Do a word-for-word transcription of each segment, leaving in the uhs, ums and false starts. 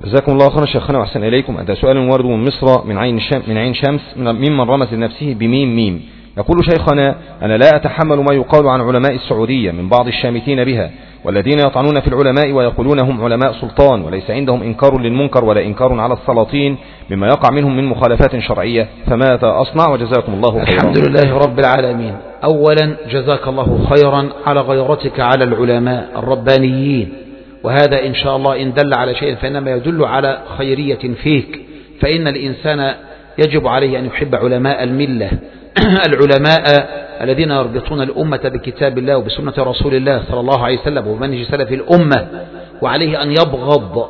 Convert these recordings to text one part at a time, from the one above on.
جزاكم الله خيرا شيخنا وأحسن إليكم. هذا سؤال ورد من مصر من عين شم من عين شمس ممن رمز لنفسه بميم ميم. يقول شيخنا: أنا لا أتحمل ما يقال عن علماء السعودية من بعض الشامتين بها والذين يطعنون في العلماء ويقولون هم علماء سلطان وليس عندهم إنكار للمنكر ولا إنكار على السلاطين مما يقع منهم من مخالفات شرعية، فماذا أصنع؟ وجزاكم الله خيرا. الحمد لله رب العالمين. أولا جزاك الله خيرا على غيرتك على العلماء الربانيين، وهذا إن شاء الله إن دل على شيء فإنما يدل على خيرية فيك، فإن الإنسان يجب عليه أن يحب علماء الملة العلماء الذين يربطون الأمة بكتاب الله وبسنة رسول الله صلى الله عليه وسلم ومنهج سلف الأمة، وعليه أن يبغض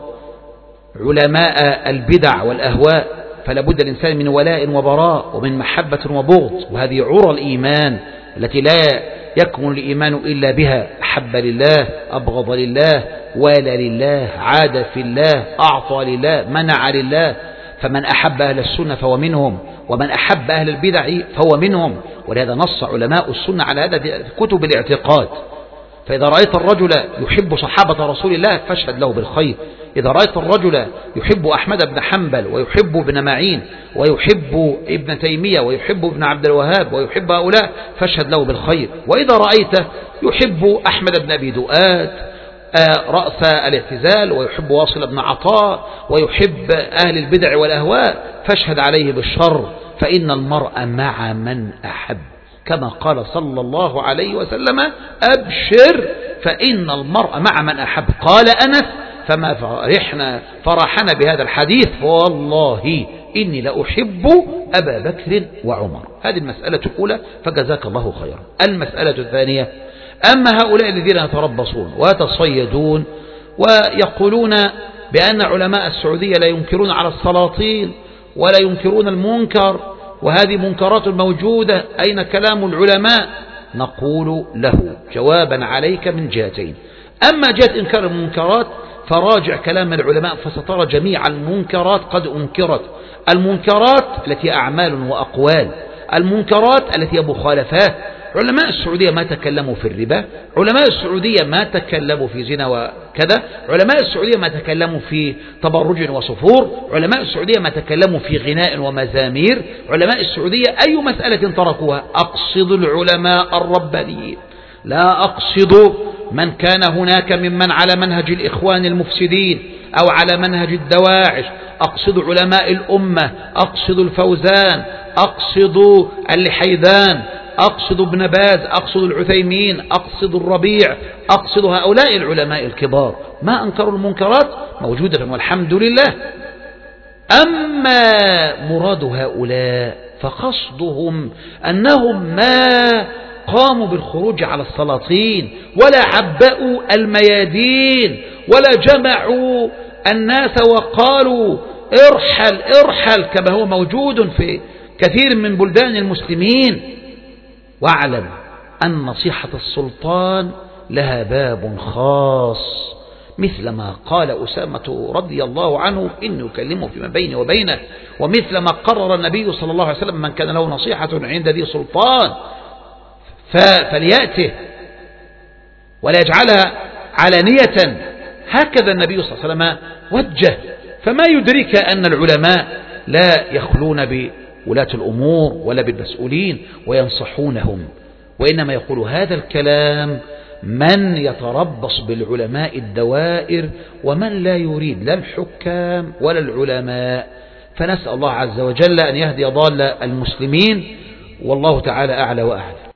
علماء البدع والأهواء. فلا بد الإنسان من ولاء وبراء ومن محبة وبغض، وهذه عرى الإيمان التي لا يكمن الإيمان إلا بها. أحب لله، أبغض لله، والى لله، عاد في الله، أعطى لله، منع لله. فمن أحب أهل السنة فهو منهم، ومن أحب أهل البدع فهو منهم. ولهذا نص علماء السنة على هذا في كتب الاعتقاد. فإذا رأيت الرجل يحب صحابة رسول الله فاشهد له بالخير. إذا رأيت الرجل يحب أحمد بن حنبل ويحب ابن معين ويحب ابن تيمية ويحب ابن عبد الوهاب ويحب هؤلاء فاشهد له بالخير. وإذا رأيته يحب أحمد بن أبي دؤاد رأس الاعتزال ويحب واصل بن عطاء ويحب أهل البدع والأهواء فاشهد عليه بالشر، فإن المرء مع من أحب، كما قال صلى الله عليه وسلم: أبشر فإن المرء مع من أحب. قال أنس: فما فرحنا فرحنا بهذا الحديث والله إني لأحب أبا بكر وعمر. هذه المسألة الأولى، فجزاك الله خيرا. المسألة الثانية: أما هؤلاء الذين يتربصون ويتصيدون ويقولون بأن علماء السعودية لا ينكرون على السلاطين ولا ينكرون المنكر وهذه منكرات موجودة، أين كلام العلماء؟ نقول له جوابا عليك من جهتين. أما جهة إنكار المنكرات فراجع كلام العلماء فسترى جميع المنكرات قد أنكرت. المنكرات التي أعمال وأقوال، المنكرات التي هي مخالفات. علماء السعودية ما تكلموا في الربا، علماء السعودية ما تكلموا في زنا وكذا، علماء السعودية ما تكلموا في تبرج وصفور، علماء السعودية ما تكلموا في غناء ومزامير، علماء السعودية أي مسألة تركوها. أقصد العلماء الربانيين، لا أقصد من كان هناك ممن على منهج الإخوان المفسدين أو على منهج الدواعش. أقصد علماء الأمة، أقصد الفوزان، أقصد اللحيدان، أقصد ابن باز، أقصد العثيمين، أقصد الربيع، أقصد هؤلاء العلماء الكبار. ما أنكروا المنكرات، موجودة والحمد لله. أما مراد هؤلاء فقصدهم أنهم ما قاموا بالخروج على السلاطين ولا عبأوا الميادين ولا جمعوا الناس وقالوا ارحل ارحل كما هو موجود في كثير من بلدان المسلمين. واعلم أن نصيحة السلطان لها باب خاص، مثل ما قال أسامة رضي الله عنه: إني أكلمه فيما بيني وبينه، ومثل ما قرر النبي صلى الله عليه وسلم: من كان له نصيحة عند ذي سلطان فليأته ولا يجعلها علانية. هكذا النبي صلى الله عليه وسلم وجه. فما يدرك أن العلماء لا يخلون بولاة الأمور ولا بالمسؤولين وينصحونهم، وإنما يقول هذا الكلام من يتربص بالعلماء الدوائر ومن لا يريد لا الحكام ولا العلماء. فنسأل الله عز وجل أن يهدي ضال المسلمين، والله تعالى أعلى وأعلى.